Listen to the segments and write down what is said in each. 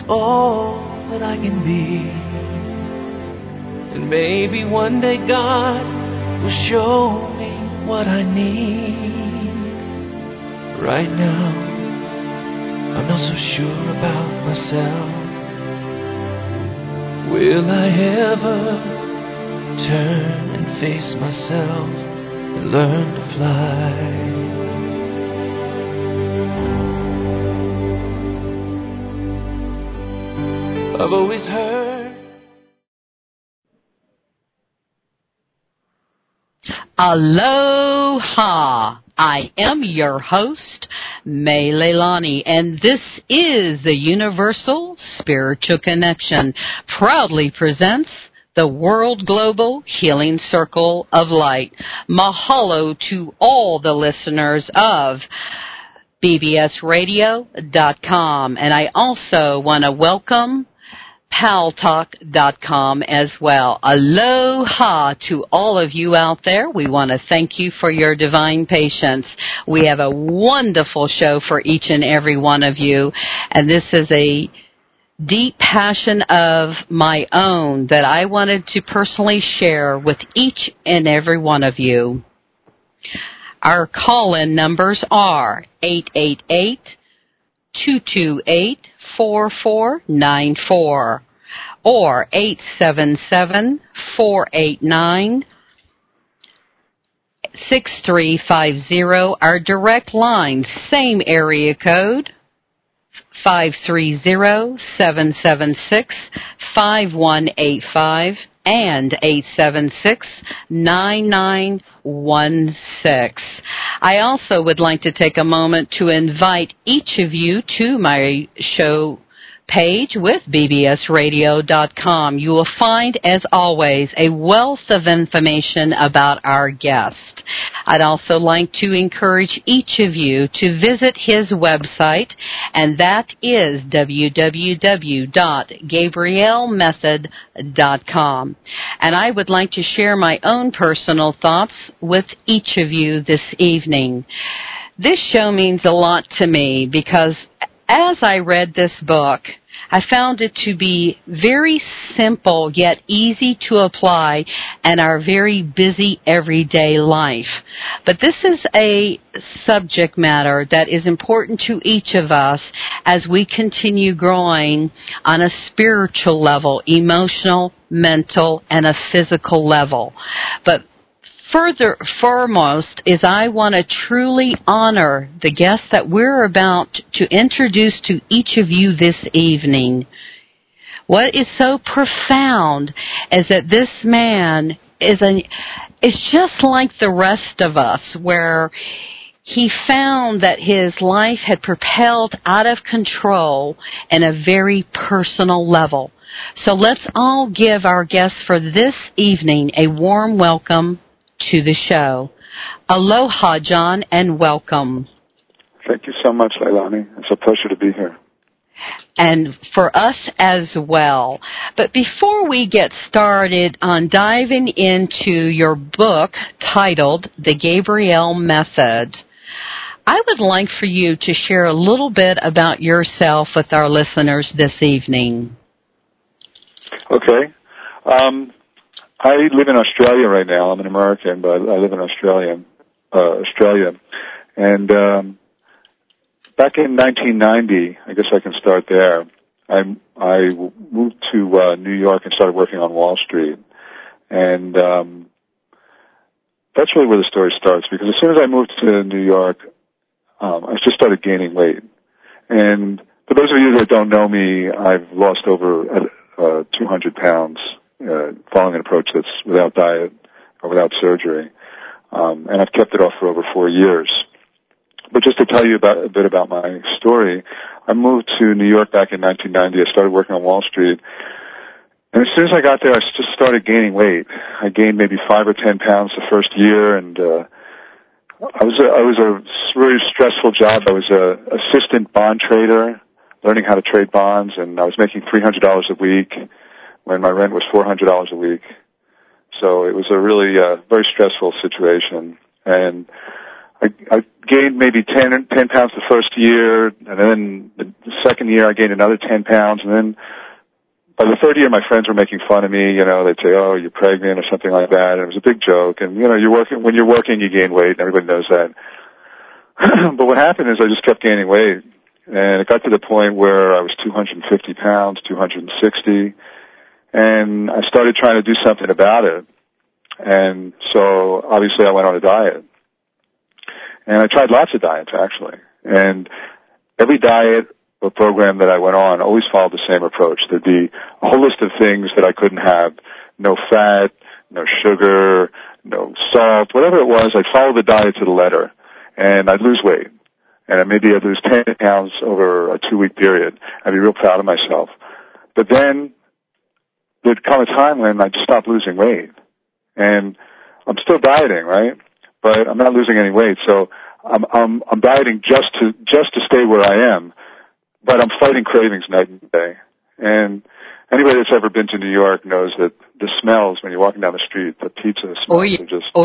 all that I can be. And maybe one day God will show me what I need. Right now, I'm not so sure about myself. Will I ever turn and face myself and learn to fly? I've always heard. Aloha! I am your host, May Leilani, and this is the Universal Spiritual Connection, proudly presents the World Global Healing Circle of Light. Mahalo to all the listeners of bbsradio.com, and I also want to welcome paltalk.com as well. Aloha to all of you out there. We want to thank you for your divine patience. We have a wonderful show for each and every one of you, and this is a deep passion of my own that I wanted to personally share with each and every one of you. Our call-in numbers are 888-228-4494 or 877-489-6350. Our direct line, same area code, 530-776-5185 and 876-9916. I also would like to take a moment to invite each of you to my show page with bbsradio.com. You will find, as always, a wealth of information about our guest. I'd also like to encourage each of you to visit his website, and that is www.gabrielmethod.com. And I would like to share my own personal thoughts with each of you this evening. This show means a lot to me because as I read this book, I found it to be very simple yet easy to apply in our very busy everyday life. But this is a subject matter that is important to each of us as we continue growing on a spiritual level, emotional, mental, and a physical level. But foremost is I want to truly honor the guest that we're about to introduce to each of you this evening. What is so profound is that this man is just like the rest of us, where he found that his life had propelled out of control in a very personal level. So let's all give our guest for this evening a warm welcome to the show. Aloha, John, and welcome. Thank you so much, Leilani. It's a pleasure to be here. And for us as well. But before we get started on diving into your book titled The Gabriel Method, I would like for you to share a little bit about yourself with our listeners this evening. Okay. I live in Australia right now. I'm an American, but I live in Australia. And back in 1990, I guess I can start there, I moved to New York and started working on Wall Street. And that's really where the story starts, because as soon as I moved to New York, I just started gaining weight. And for those of you that don't know me, I've lost over 200 pounds following an approach that's without diet or without surgery. And I've kept it off for over 4 years. But just to tell you a bit about my story, I moved to New York back in 1990. I started working on Wall Street. And as soon as I got there, I just started gaining weight. I gained maybe 5 or 10 pounds the first year, and I was a very stressful job. I was a assistant bond trader, learning how to trade bonds, and I was making $300 a week when my rent was $400 a week. So it was a really very stressful situation. And I gained maybe 10 pounds the first year, and then the second year, I gained another 10 pounds, and then by the third year, my friends were making fun of me. They'd say, "Oh, you're pregnant," or something like that. And it was a big joke. And when you're working, you gain weight, and everybody knows that. But what happened is I just kept gaining weight, and it got to the point where I was 250 pounds, 260, and I started trying to do something about it. And so obviously I went on a diet, and I tried lots of diets actually, and every diet or program that I went on always followed the same approach. There'd be a whole list of things that I couldn't have: no fat, no sugar, no salt, whatever it was. I'd follow the diet to the letter, and I'd lose weight, and maybe I'd lose 10 pounds over a 2-week period. I'd be real proud of myself. But then there'd come a time when I just stopped losing weight. And I'm still dieting, right? But I'm not losing any weight. So I'm dieting just to stay where I am. But I'm fighting cravings night and day. And anybody that's ever been to New York knows that the smells when you're walking down the street, the pizza smells are just,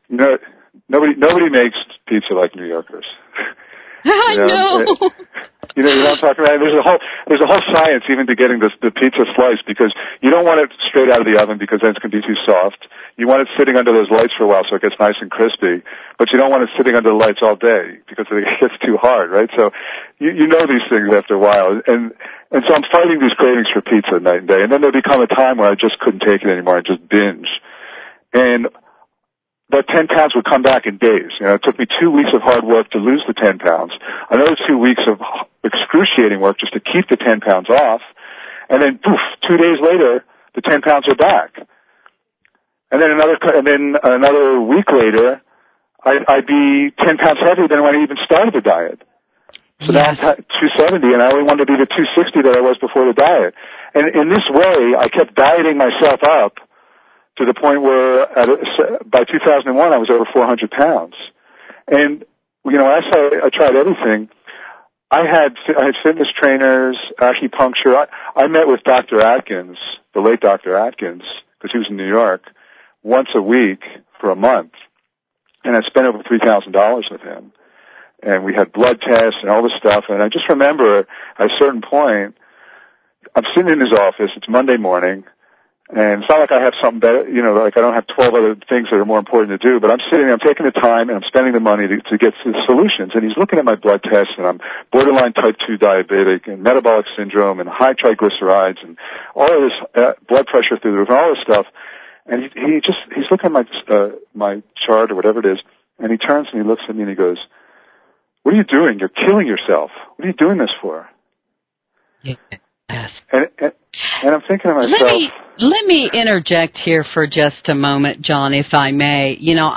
nobody makes pizza like New Yorkers. I know. You know what I'm talking about? There's a whole science even to getting the pizza slice, because you don't want it straight out of the oven because then it's going to be too soft. You want it sitting under those lights for a while so it gets nice and crispy, but you don't want it sitting under the lights all day because it gets too hard, right? So you know these things after a while, and so I'm fighting these cravings for pizza night and day, and then there'll become a time where I just couldn't take it anymore and just binge. And that 10 pounds would come back in days. It took me 2 weeks of hard work to lose the 10 pounds, another 2 weeks of excruciating work just to keep the 10 pounds off, and then poof, 2 days later, the 10 pounds are back. And then another week later, I'd be 10 pounds heavier than when I even started the diet. So now I'm 270, and I only wanted to be the 260 that I was before the diet. And in this way, I kept dieting myself up to the point where by 2001 I was over 400 pounds. And, I tried everything. I had fitness trainers, acupuncture. I met with Dr. Atkins, the late Dr. Atkins, because he was in New York, once a week for a month. And I spent over $3,000 with him. And we had blood tests and all this stuff. And I just remember at a certain point, I'm sitting in his office. It's Monday morning. And it's not like I have something better, like I don't have 12 other things that are more important to do, but I'm taking the time and I'm spending the money to get to the solutions. And he's looking at my blood tests, and I'm borderline type 2 diabetic and metabolic syndrome and high triglycerides and all of this blood pressure through the roof and all this stuff. And he's looking at my chart or whatever it is, and he turns and he looks at me and he goes, "What are you doing? You're killing yourself. What are you doing this for?" Yes. And I'm thinking to myself, Let me interject here for just a moment, John, if I may.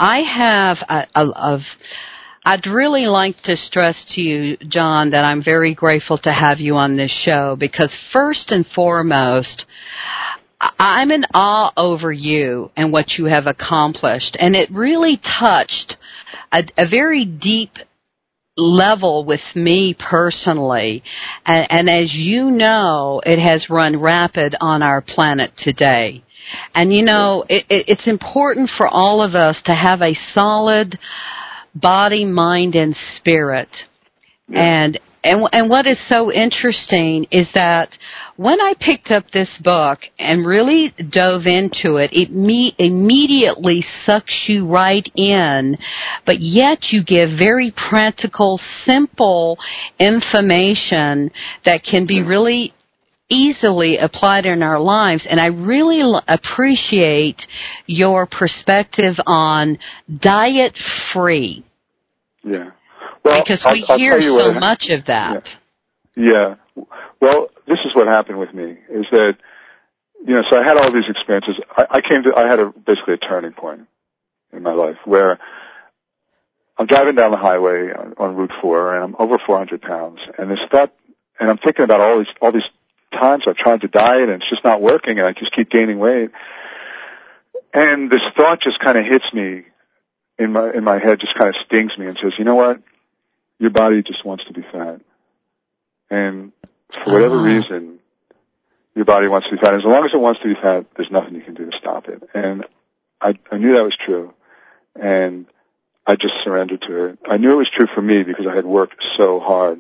I'd really like to stress to you, John, that I'm very grateful to have you on this show, because first and foremost, I'm in awe over you and what you have accomplished. And it really touched a very deep level with me personally, and as you know, it has run rapid on our planet today. And it's important for all of us to have a solid body, mind, and spirit. Yeah. And what is so interesting is that when I picked up this book and really dove into it, it immediately sucks you right in, but yet you give very practical, simple information that can be really easily applied in our lives. And I really appreciate your perspective on diet-free. Yeah. Well, because we hear so much of that. Yeah. Well, this is what happened with me, is that, so I had all these experiences. I had basically a turning point in my life where I'm driving down the highway on Route 4, and I'm over 400 pounds. And I'm thinking about all these times I've tried to diet, and it's just not working, and I just keep gaining weight. And this thought just kind of hits me in my head, just kind of stings me and says, you know what? Your body just wants to be fat. And for whatever reason, your body wants to be fat. As long as it wants to be fat, there's nothing you can do to stop it. And I knew that was true. And I just surrendered to it. I knew it was true for me because I had worked so hard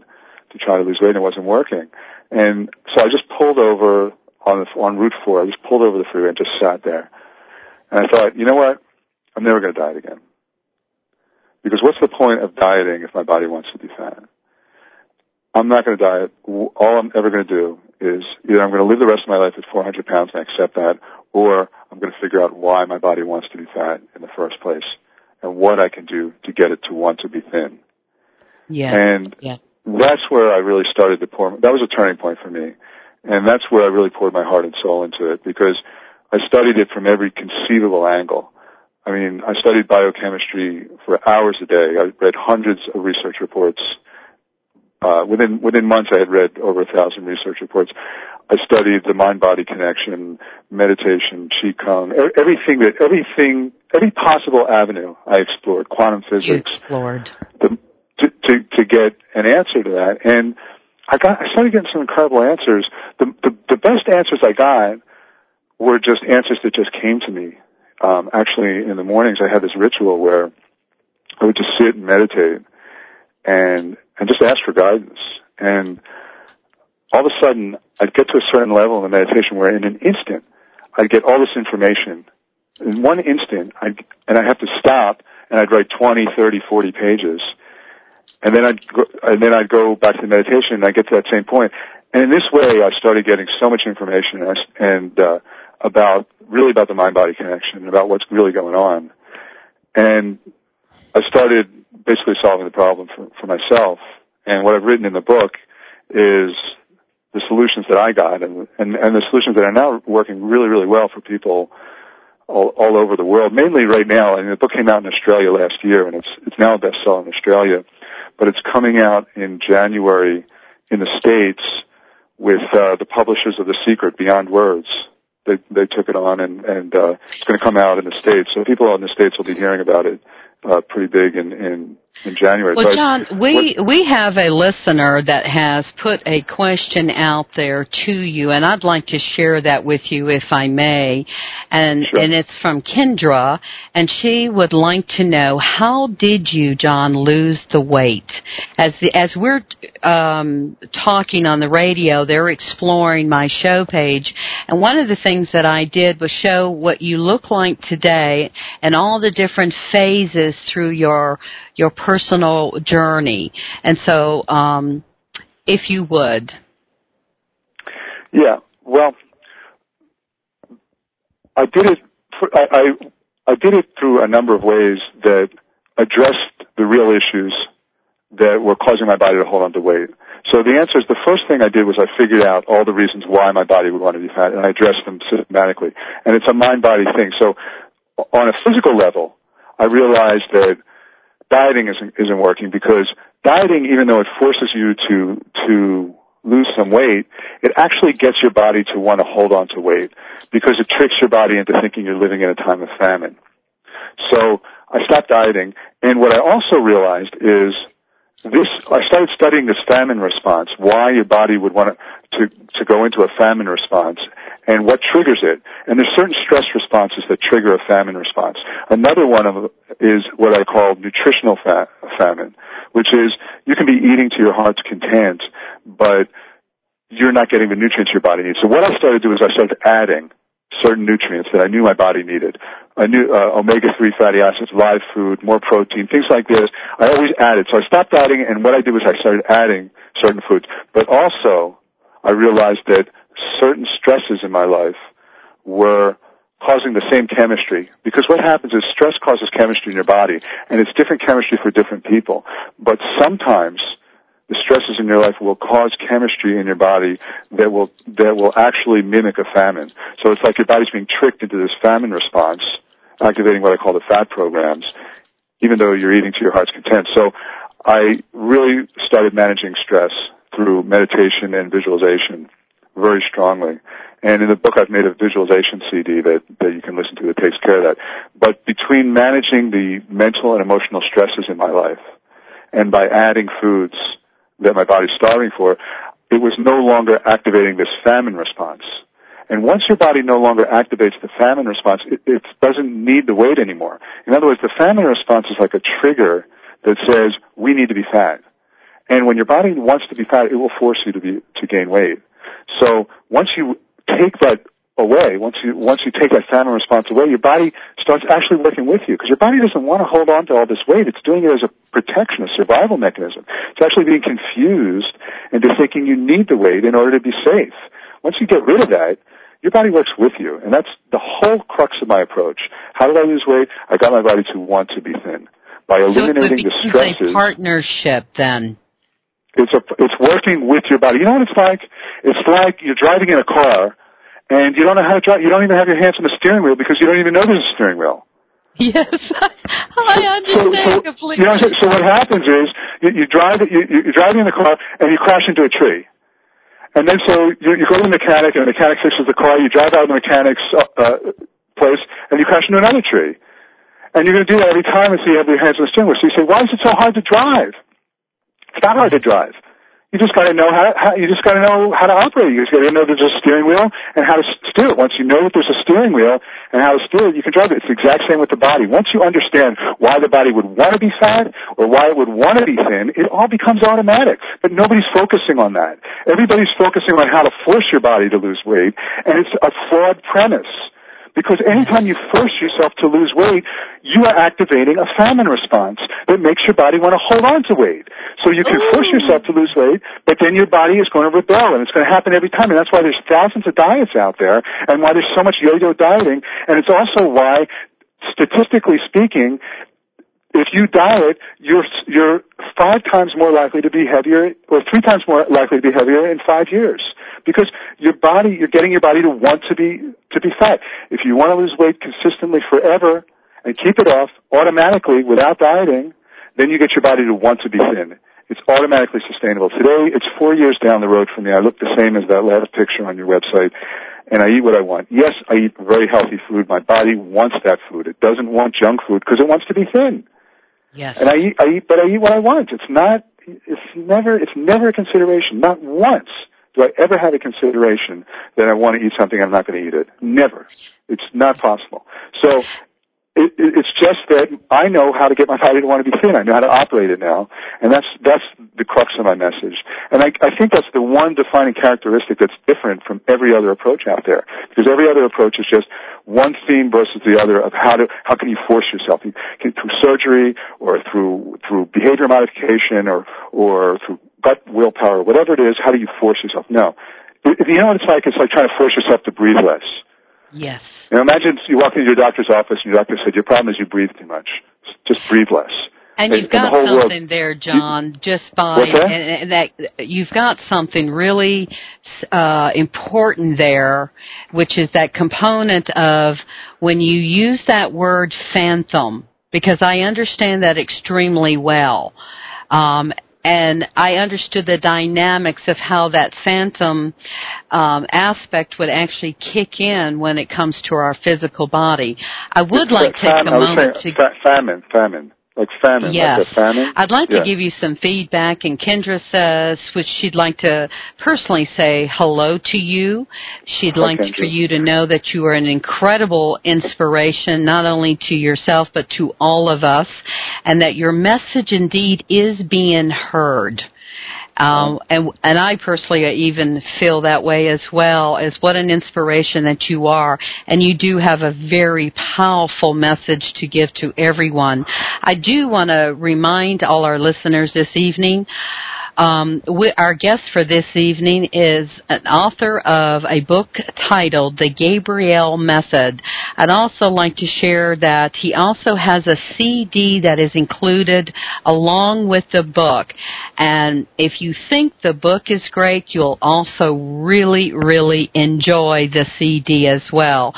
to try to lose weight, and it wasn't working. And so I just pulled over on Route 4. I just pulled over the freeway and just sat there. And I thought, you know what? I'm never going to diet again. Because what's the point of dieting if my body wants to be fat? I'm not going to diet. All I'm ever going to do is either I'm going to live the rest of my life at 400 pounds and I accept that, or I'm going to figure out why my body wants to be fat in the first place and what I can do to get it to want to be thin. Yeah. And that's where I really started to pour. That was a turning point for me. And that's where I really poured my heart and soul into it, because I studied it from every conceivable angle. I mean, I studied biochemistry for hours a day. I read hundreds of research reports. Within months, I had read over 1,000 research reports. I studied the mind-body connection, meditation, Qigong, every possible avenue I explored, quantum physics. You explored. To get an answer to that. And I started getting some incredible answers. The best answers I got were just answers that just came to me. Actually, in the mornings, I had this ritual where I would just sit and meditate and just ask for guidance. And all of a sudden, I'd get to a certain level in the meditation where in an instant, I'd get all this information. In one instant, I'd have to stop, and I'd write 20, 30, 40 pages. And then I'd go back to the meditation, and I'd get to that same point. And in this way, I started getting so much information about the mind-body connection, about what's really going on. And I started basically solving the problem for myself. And what I've written in the book is the solutions that I got, and the solutions that are now working really, really well for people all over the world. Mainly right now, I mean, the book came out in Australia last year, and it's now a bestseller in Australia. But it's coming out in January in the States with the publishers of The Secret, Beyond Words. They took it on, and it's going to come out in the States. So people in the States will be hearing about it pretty big in January. Well, John, we have a listener that has put a question out there to you, and I'd like to share that with you if I may. And Sure. And it's from Kendra, and she would like to know, how did you, John, lose the weight? As we're talking on the radio, they're exploring my show page, and one of the things that I did was show what you look like today and all the different phases through your personal journey. And so, if you would. Yeah, well, I did it. I did it through a number of ways that addressed the real issues that were causing my body to hold on to weight. So the answer is, the first thing I did was I figured out all the reasons why my body would want to be fat, and I addressed them systematically. And it's a mind-body thing. So on a physical level, I realized that dieting isn't working, because dieting, even though it forces you to lose some weight, it actually gets your body to want to hold on to weight, because it tricks your body into thinking you're living in a time of famine. So I stopped dieting, and what I also realized is I started studying this famine response, why your body would want to go into a famine response, and what triggers it. And there's certain stress responses that trigger a famine response. Another one of them is what I call nutritional famine, which is you can be eating to your heart's content, but you're not getting the nutrients your body needs. So what I started to do is I started adding certain nutrients that I knew my body needed. I knew omega-3 fatty acids, live food, more protein, things like this. I always added. So I stopped dieting, and what I did was I started adding certain foods. But also, I realized that certain stresses in my life were causing the same chemistry. Because what happens is stress causes chemistry in your body, and it's different chemistry for different people. But sometimes the stresses in your life will cause chemistry in your body that will actually mimic a famine. So it's like your body's being tricked into this famine response, activating what I call the fat programs, even though you're eating to your heart's content. So I really started managing stress through meditation and visualization very strongly. And in the book, I've made a visualization CD that you can listen to that takes care of that. But between managing the mental and emotional stresses in my life, and by adding foods that my body's starving for, it was no longer activating this famine response. And once your body no longer activates the famine response, it doesn't need the weight anymore. In other words, the famine response is like a trigger that says, we need to be fat. And when your body wants to be fat, it will force you to gain weight. So once you take that away, once you take that famine response away, your body starts actually working with you, because your body doesn't want to hold on to all this weight. It's doing it as a protection, a survival mechanism. It's actually being confused into thinking you need the weight in order to be safe. Once you get rid of that, your body works with you, and that's the whole crux of my approach. How did I lose weight? I got my body to want to be thin by eliminating the stresses. So it's a partnership then. It's working with your body. You know what it's like? It's like you're driving in a car, and you don't know how to drive. You don't even have your hands on the steering wheel because you don't even know there's a steering wheel. Yes, I understand completely. You know, so what happens is you're driving in the car and you crash into a tree. And then so you go to the mechanic, and the mechanic fixes the car. You drive out of the mechanic's place, and you crash into another tree. And you're going to do that every time until you have your hands on the steering wheel. So you say, why is it so hard to drive? It's not hard to drive. You just got to know how to operate. You just got to know there's a steering wheel and how to steer it. Once you know that there's a steering wheel and how to steer it, you can drive it. It's the exact same with the body. Once you understand why the body would want to be fat or why it would want to be thin, it all becomes automatic. But nobody's focusing on that. Everybody's focusing on how to force your body to lose weight, and it's a flawed premise. Because anytime you force yourself to lose weight, you are activating a famine response that makes your body want to hold on to weight. So you can force yourself to lose weight, but then your body is going to rebel, and it's going to happen every time. And that's why there's thousands of diets out there, and why there's so much yo-yo dieting. And it's also why, statistically speaking, if you diet, you're 5 times more likely to be heavier, or 3 times more likely to be heavier in 5 years. Because you're getting your body to want to be fat. If you want to lose weight consistently forever and keep it off automatically without dieting, then you get your body to want to be thin. It's automatically sustainable. Today, it's 4 years down the road for me. I look the same as that last picture on your website, and I eat what I want. Yes, I eat very healthy food. My body wants that food. It doesn't want junk food because it wants to be thin. Yes. And I eat what I want. It's never a consideration. Not once do I ever have a consideration that I want to eat something I'm not going to eat it. Never. It's not possible. So it's just that I know how to get my body to want to be thin. I know how to operate it now, and that's the crux of my message. And I think that's the one defining characteristic that's different from every other approach out there, because every other approach is just one theme versus the other of how can you force yourself. You can, through surgery or through behavior modification or through gut willpower, whatever it is, how do you force yourself? No. You know what it's like? It's like trying to force yourself to breathe less. Yes. Now imagine you walk into your doctor's office and your doctor said, your problem is you breathe too much. Just breathe less. And you've got something there, John, just by, and that you've got something really important there, which is that component of when you use that word phantom, because I understand that extremely well. And I understood the dynamics of how that phantom aspect would actually kick in when it comes to our physical body. I would like to take a moment to... Famine. Like famine. Yes. Like famine. I'd like to give you some feedback, and Kendra says she'd like to personally say hello to you. She'd like for you to know that you are an incredible inspiration, not only to yourself, but to all of us, and that your message indeed is being heard. And I personally even feel that way as well, as what an inspiration that you are. And you do have a very powerful message to give to everyone. I do want to remind all our listeners this evening, our guest for this evening is an author of a book titled The Gabrielle Method. I'd also like to share that he also has a CD that is included along with the book. And if you think the book is great, you'll also really, really enjoy the CD as well.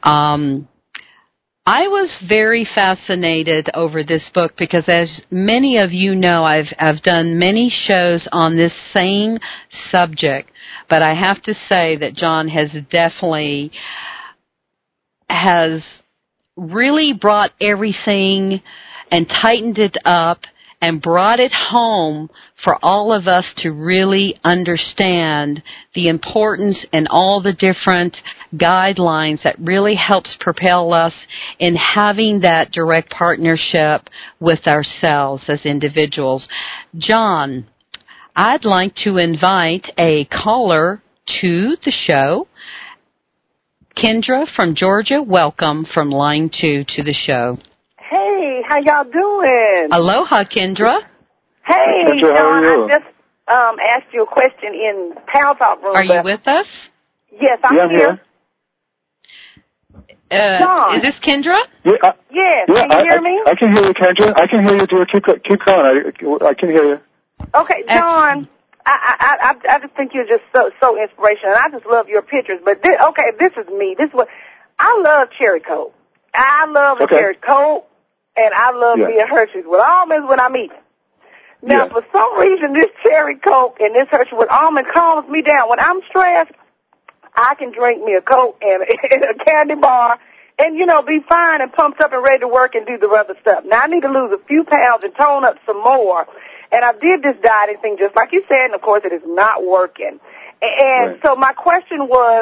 I was very fascinated over this book because, as many of you know, I've done many shows on this same subject, but I have to say that John has really brought everything and tightened it up and brought it home for all of us to really understand the importance and all the different guidelines that really helps propel us in having that direct partnership with ourselves as individuals. John, I'd like to invite a caller to the show. Kendra from Georgia, welcome from line 2 to the show. Hey, how y'all doing? Aloha, Kendra. Hey, Kendra, how are you? I just asked you a question in Pal Talk room. Are you with us? Yes, I'm here. John. Is this Kendra? Yeah, yes, can you hear me? I can hear you, Kendra. I can hear you, dear. Keep going. I can hear you. Okay, John, I just think you're just so inspirational, and I just love your pictures. But this is me. This is what I love. Cherry Coke. I love a cherry Coke, and I love me a Hershey's with almonds when I'm eating. Now, for some reason, this cherry Coke and this Hershey with almond calms me down. When I'm stressed, I can drink me a Coke and a candy bar and, be fine and pumped up and ready to work and do the other stuff. Now, I need to lose a few pounds and tone up some more. And I did this dieting thing just like you said, and, of course, it is not working. And so my question was,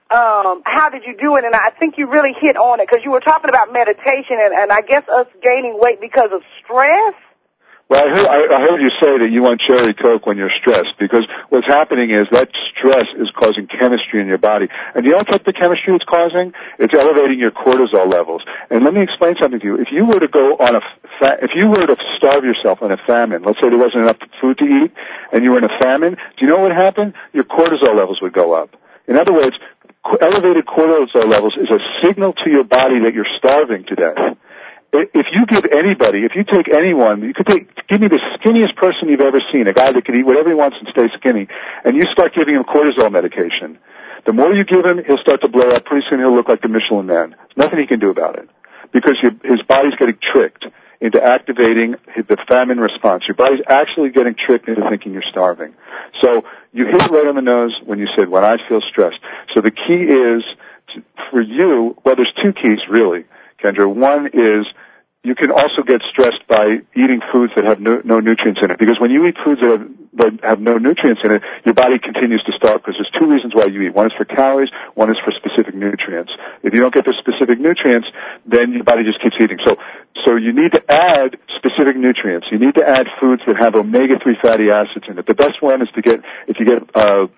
how did you do it? And I think you really hit on it because you were talking about meditation and I guess us gaining weight because of stress. Well, I heard you say that you want cherry Coke when you're stressed because what's happening is that stress is causing chemistry in your body. And you know what type of chemistry it's causing? It's elevating your cortisol levels. And let me explain something to you. If you were to go on if you were to starve yourself on a famine, let's say there wasn't enough food to eat and you were in a famine, do you know what would happen? Your cortisol levels would go up. In other words, elevated cortisol levels is a signal to your body that you're starving to death. If you take anyone, give me the skinniest person you've ever seen, a guy that can eat whatever he wants and stay skinny, and you start giving him cortisol medication. The more you give him, he'll start to blow up. Pretty soon he'll look like the Michelin Man. There's nothing he can do about it because his body's getting tricked into activating the famine response. Your body's actually getting tricked into thinking you're starving. So you hit it right on the nose when you said, when I feel stressed. So the key is, for you, well, there's two keys really, Kendra. One is you can also get stressed by eating foods that have no nutrients in it. Because when you eat foods that have no nutrients in it, your body continues to starve because there's two reasons why you eat. One is for calories, one is for specific nutrients. If you don't get the specific nutrients, then your body just keeps eating. So you need to add specific nutrients. You need to add foods that have omega-3 fatty acids in it. The best one is if you get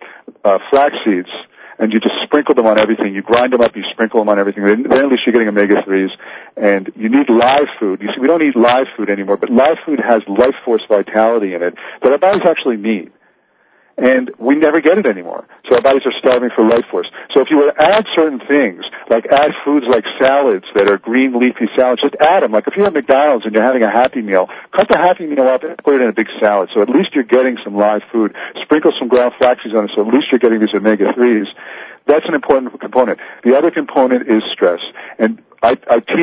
flax seeds, and you just sprinkle them on everything. You grind them up, you sprinkle them on everything. Then at least you're getting omega-3s. And you need live food. You see, we don't eat live food anymore, but live food has life force vitality in it that our bodies actually need. And we never get it anymore. So our bodies are starving for life force. So if you were to add certain things, like add foods like salads that are green leafy salads, just add them. Like if you have McDonald's and you're having a Happy Meal, cut the Happy Meal up and put it in a big salad. So at least you're getting some live food. Sprinkle some ground flax seeds on it so at least you're getting these omega-3s. That's an important component. The other component is stress. And I can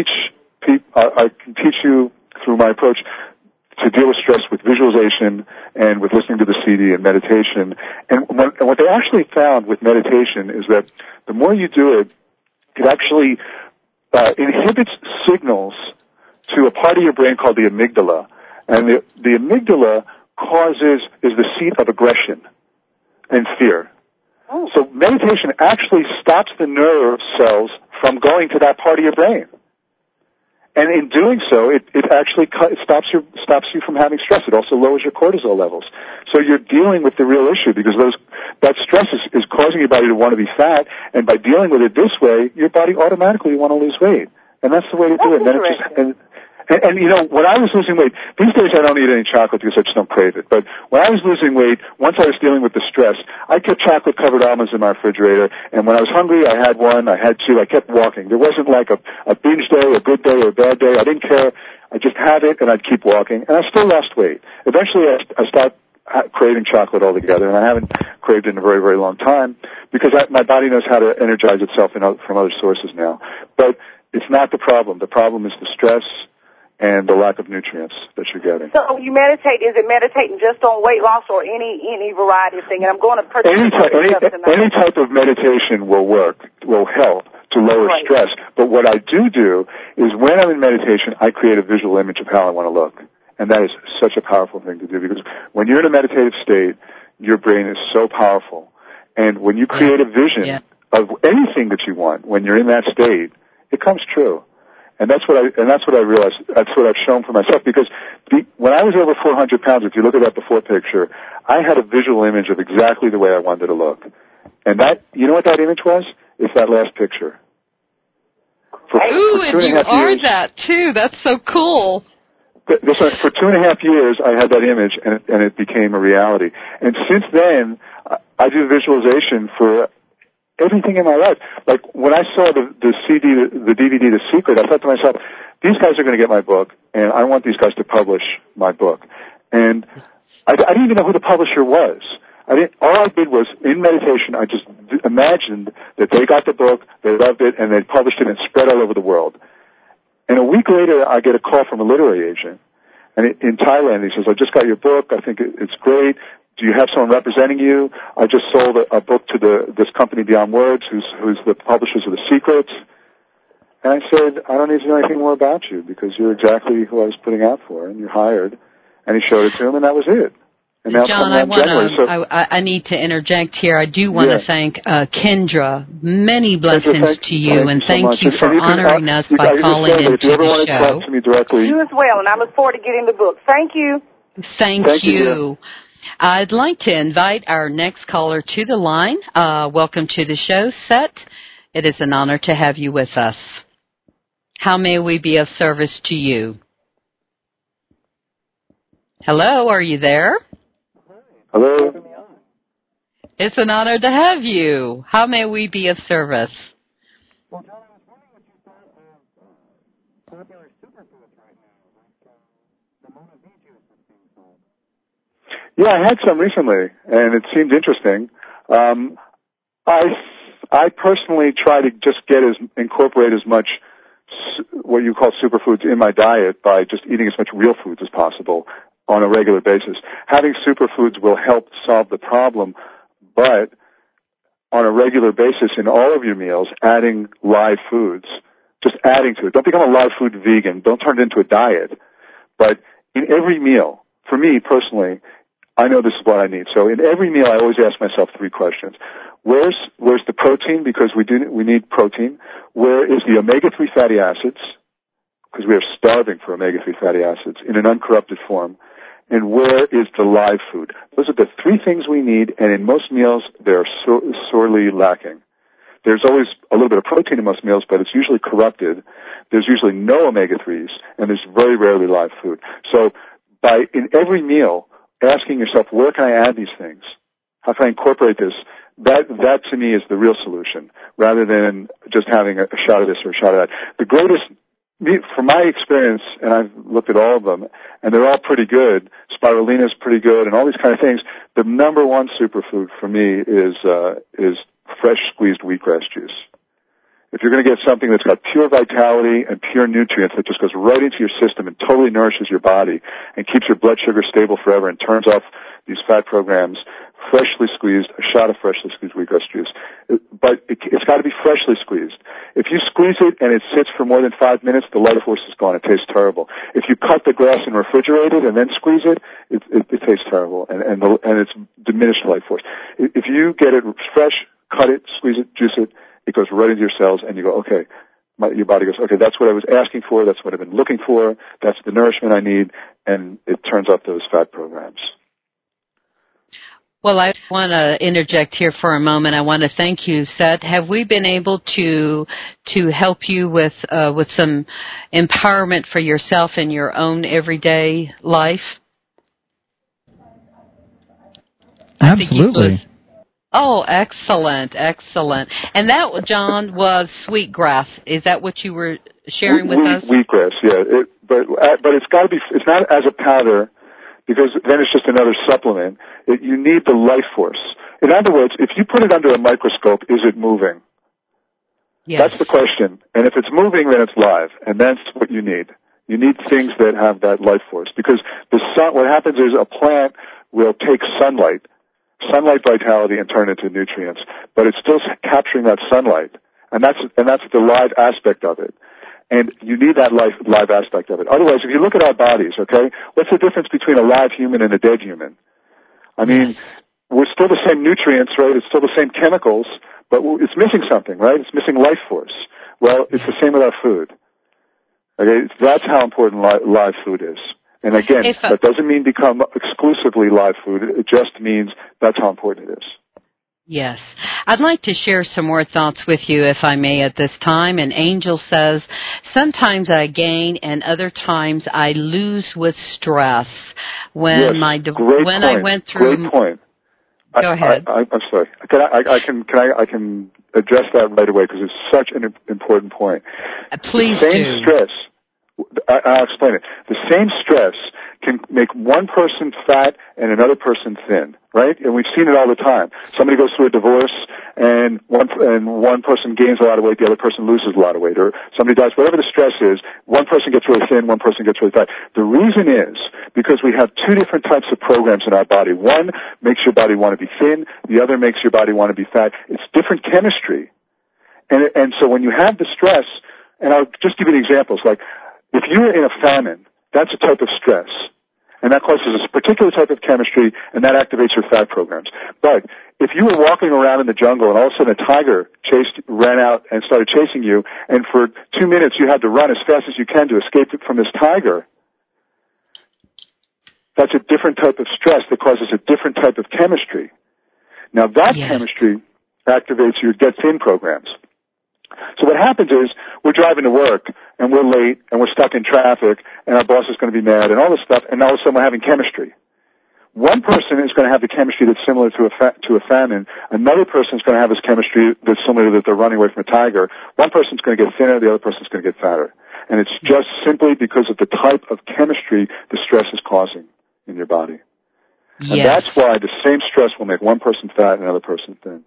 teach you through my approach to deal with stress with visualization and with listening to the CD and meditation. And what they actually found with meditation is that the more you do it, it actually inhibits signals to a part of your brain called the amygdala. And the amygdala is the seat of aggression and fear. Oh. So meditation actually stops the nerve cells from going to that part of your brain. And in doing so, it actually stops you from having stress. It also lowers your cortisol levels. So you're dealing with the real issue because that stress is causing your body to want to be fat. And by dealing with it this way, your body automatically want to lose weight. And that's the way to do it. And you know, when I was losing weight, these days I don't eat any chocolate because I just don't crave it. But when I was losing weight, once I was dealing with the stress, I kept chocolate-covered almonds in my refrigerator. And when I was hungry, I had one, I had two, I kept walking. There wasn't like a binge day, a good day, or a bad day. I didn't care. I just had it, and I'd keep walking. And I still lost weight. Eventually, I stopped craving chocolate altogether, and I haven't craved it in a very, very long time because my body knows how to energize itself from other sources now. But it's not the problem. The problem is the stress and the lack of nutrients that you're getting. So you meditate, is it meditating just on weight loss or any variety of thing? And I'm going to purchase any type of meditation will help to lower stress. But what I do is when I'm in meditation, I create a visual image of how I want to look. And that is such a powerful thing to do because when you're in a meditative state, your brain is so powerful. And when you create a vision of anything that you want, when you're in that state, it comes true. And that's what I realized. That's what I've shown for myself, because when I was over 400 pounds, if you look at that before picture, I had a visual image of exactly the way I wanted to look. And that, you know what that image was? It's that last picture. And you are years, that too. That's so cool. For 2.5 years, I had that image, and it became a reality. And since then, I do visualization for everything in my life. Like when I saw the CD, the DVD, The Secret, I thought to myself, these guys are going to get my book, and I want these guys to publish my book. And I didn't even know who the publisher was. All I did was, in meditation, I just imagined that they got the book, they loved it, and they published it and spread all over the world. And a week later, I get a call from a literary agent, and in Thailand, he says, "I just got your book. I think it's great. Do you have someone representing you? I just sold a book to this company Beyond Words, who's the publishers of The Secret." And I said, "I don't need to know anything more about you, because you're exactly who I was putting out for, and you're hired." And he showed it to him, and that was it. And now John, I need to interject here. I do want to thank Kendra. Many blessings to you, and thank you for honoring us by calling into the show. If you ever want to talk to me directly, you as well, and I look forward to getting the book. Thank you. Thank you. I'd like to invite our next caller to the line. Welcome to the show, Seth. It is an honor to have you with us. How may we be of service to you? Hello, are you there? Hello. It's an honor to have you. How may we be of service? Well, John, I was wondering what you thought of popular superfoods right now, like the Mona V juice that's being sold. Yeah, I had some recently, and it seemed interesting. I personally try to just incorporate as much what you call superfoods in my diet by just eating as much real foods as possible on a regular basis. Having superfoods will help solve the problem, but on a regular basis in all of your meals, adding live foods, just adding to it. Don't become a live food vegan. Don't turn it into a diet. But in every meal, for me personally, I know this is what I need. So in every meal, I always ask myself 3 questions. Where's the protein? Because we need protein. Where is the omega-3 fatty acids? Because we are starving for omega-3 fatty acids in an uncorrupted form. And where is the live food? Those are the 3 things we need, and in most meals, they're sorely lacking. There's always a little bit of protein in most meals, but it's usually corrupted. There's usually no omega-3s, and there's very rarely live food. So in every meal, asking yourself, where can I add these things? How can I incorporate this? That to me is the real solution, rather than just having a shot of this or a shot of that. The greatest, from my experience, and I've looked at all of them, and they're all pretty good. Spirulina is pretty good, and all these kind of things. The number one superfood for me is fresh squeezed wheatgrass juice. If you're going to get something that's got pure vitality and pure nutrients that just goes right into your system and totally nourishes your body and keeps your blood sugar stable forever and turns off these fat programs, freshly squeezed, a shot of freshly squeezed wheatgrass juice. But it's got to be freshly squeezed. If you squeeze it and it sits for more than 5 minutes, the life force is gone. It tastes terrible. If you cut the grass and refrigerate it and then squeeze it, it tastes terrible, and it's diminished life force. If you get it fresh, cut it, squeeze it, juice it, it goes right into your cells, and you go, okay, your body goes, okay, that's what I was asking for, that's what I've been looking for, that's the nourishment I need, and it turns off those fat programs. Well, I want to interject here for a moment. I want to thank you, Seth. Have we been able to help you with some empowerment for yourself in your own everyday life? Absolutely. Oh, excellent. And that, John, was sweetgrass. Is that what you were sharing with us? Wheatgrass, yeah. But it's got to be. It's not as a powder, because then it's just another supplement. You need the life force. In other words, if you put it under a microscope, is it moving? Yes. That's the question. And if it's moving, then it's live, and that's what you need. You need things that have that life force, because the sun. What happens is a plant will take sunlight vitality, and turn it into nutrients, but it's still capturing that sunlight, and that's the live aspect of it. And you need that live aspect of it. Otherwise, if you look at our bodies, okay, what's the difference between a live human and a dead human? I mean, we're still the same nutrients, right? It's still the same chemicals, but it's missing something, right? It's missing life force. Well, it's the same with our food. Okay, that's how important live food is. And again, that doesn't mean become exclusively live food. It just means that's how important it is. Yes. I'd like to share some more thoughts with you, if I may, at this time. And Angel says, sometimes I gain and other times I lose with stress. When I went through... Great point. Go ahead. I'm sorry. I can address that right away because it's such an important point. Please do. The same stress, I'll explain it. The same stress can make one person fat and another person thin, right? And we've seen it all the time. Somebody goes through a divorce and one person gains a lot of weight, the other person loses a lot of weight, or somebody dies. Whatever the stress is, one person gets really thin, one person gets really fat. The reason is because we have two different types of programs in our body. One makes your body want to be thin, the other makes your body want to be fat. It's different chemistry. And so when you have the stress, and I'll just give you examples, like if you're in a famine, that's a type of stress. And that causes a particular type of chemistry, and that activates your fat programs. But if you were walking around in the jungle and all of a sudden a tiger ran out and started chasing you, and for 2 minutes you had to run as fast as you can to escape from this tiger, that's a different type of stress that causes a different type of chemistry. Now that chemistry activates your get thin programs. So what happens is we're driving to work and we're late and we're stuck in traffic and our boss is going to be mad and all this stuff, and all of a sudden we're having chemistry. One person is going to have the chemistry that's similar to a famine. Another person is going to have this chemistry that's similar to that they're running away from a tiger. One person's going to get thinner, the other person's going to get fatter. And it's just simply because of the type of chemistry the stress is causing in your body. Yes. And that's why the same stress will make one person fat and another person thin.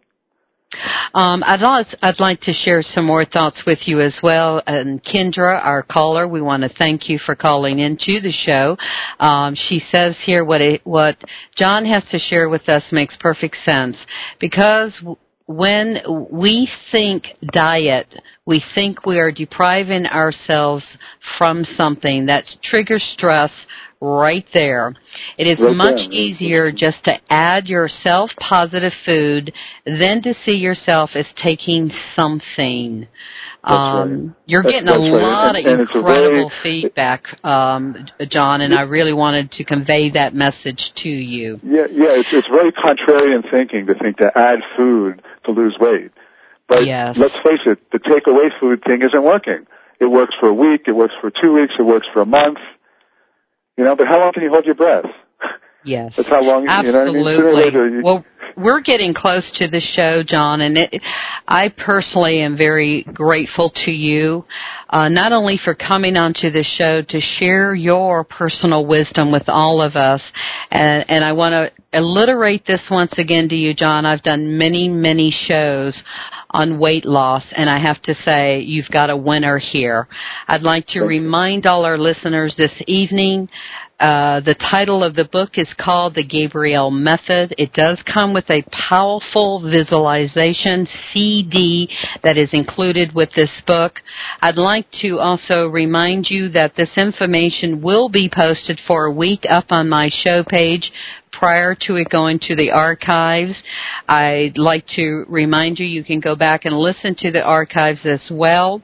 I'd like to share some more thoughts with you as well. And Kendra, our caller, we want to thank you for calling into the show. She says here what John has to share with us makes perfect sense, because when we think diet, we think we are depriving ourselves from something that triggers stress right there. It is much easier just to add yourself positive food than to see yourself as taking something. You're getting a lot of incredible feedback, John, and I really wanted to convey that message to you. Yeah, it's very contrarian thinking to think to add food to lose weight. But let's face it, the takeaway food thing isn't working. It works for a week, it works for 2 weeks, it works for a month. But how long can you hold your breath? Yes. That's how long, absolutely. You know what I mean? Well, we're getting close to the show, John, and I personally am very grateful to you, not only for coming onto the show to share your personal wisdom with all of us, and I want to alliterate this once again to you, John. I've done many, many shows on weight loss, and I have to say you've got a winner here. I'd like to remind all our listeners this evening, the title of the book is called The Gabrielle Method. It does come with a powerful visualization CD that is included with this book. I'd like to also remind you that this information will be posted for a week up on my show page prior to it going to the archives. I'd like to remind you, you can go back and listen to the archives as well.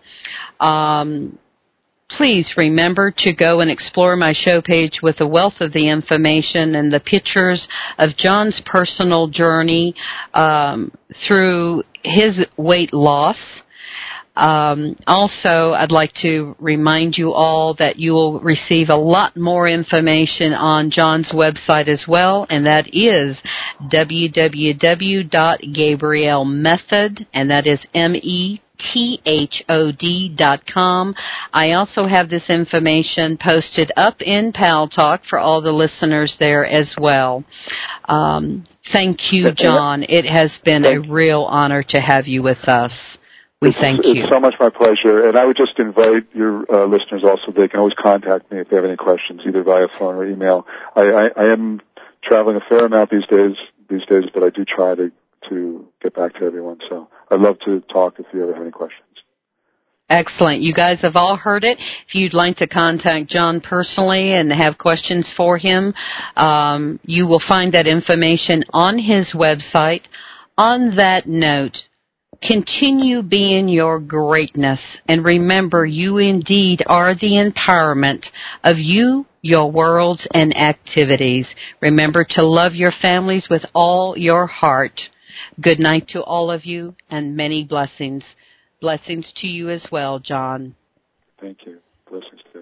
Please remember to go and explore my show page with a wealth of the information and the pictures of John's personal journey through his weight loss. Also, I'd like to remind you all that you will receive a lot more information on John's website as well, and that is www.gabriellemethod, and that is METHOD.com. I also have this information posted up in Pal Talk for all the listeners there as well. Thank you, John. It has been a real honor to have you with us. We thank you. It's so much my pleasure. And I would just invite your listeners also, they can always contact me if they have any questions, either via phone or email. I am traveling a fair amount these days, but I do try to get back to everyone. So I'd love to talk if you ever have any questions. Excellent. You guys have all heard it. If you'd like to contact John personally and have questions for him, you will find that information on his website. On that note, Continue being your greatness, and remember you indeed are the empowerment of you, your worlds, and activities. Remember to love your families with all your heart. Good night to all of you, and many blessings. Blessings to you as well, John. Thank you. Blessings to you.